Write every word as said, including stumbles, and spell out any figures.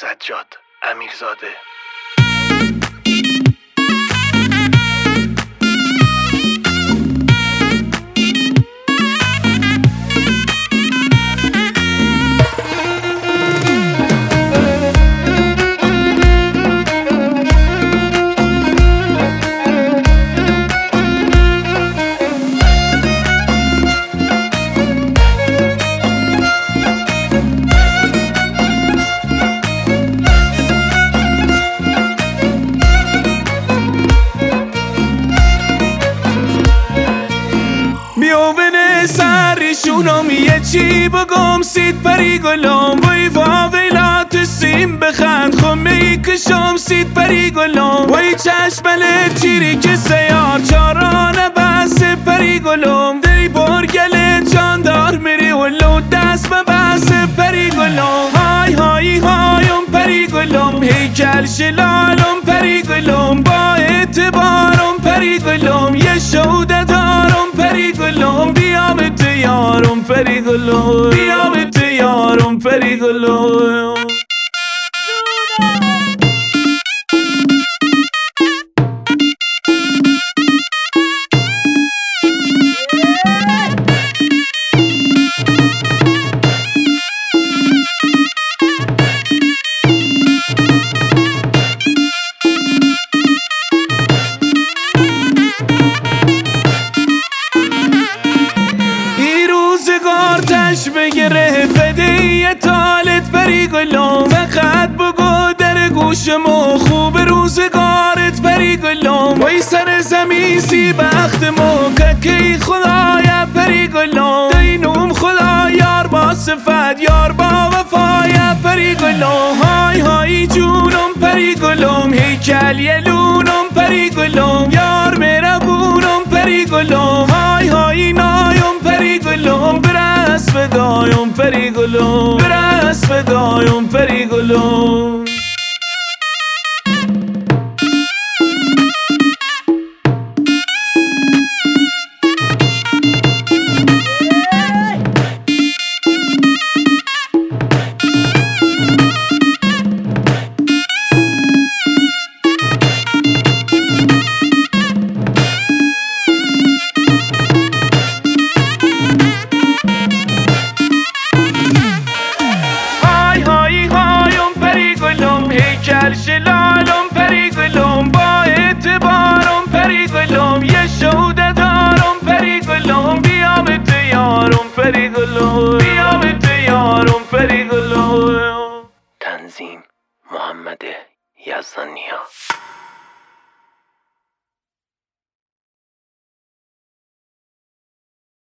سجاد امیرزاده. سرشونم یه چی بگم سید پری گلم وی واویلا تو سیم بخند خمه ای کشم سید پری گلم وی چشمل چیری که سیار چارانه بس پری گلم دی برگل جاندار میری ولو دست به بس پری گلم های های هایم پری گلم هیکل شلالم پری گلم با اعتبارم پری گلم یه شوده دارم پری گلم بیام تو یارم پری گلم بیام تو یارم پری گلم. روزگارتش بگره فدیه تالت پری گلم فقط بگو در گوشمو خوب روزگارت پری گلم وی سر زمین سی بختمو که کی خدایا پری گلم دینوم خدا یار با صفت یار با وفایا پری گلم های های جونم پری گلم هیکل یلونم پری گلم یار مهربونم پری گلم های های نایم پری گلم برس فدایم پری گلم برس فدایم پری گلم. هیکل شلالم پری گلم با اعتبارم پری گلم یه شوده دارم پری گلم بیام تو یارم پری گلم بیام تو یارم پری گلم. تنظیم محمد یزدانیا.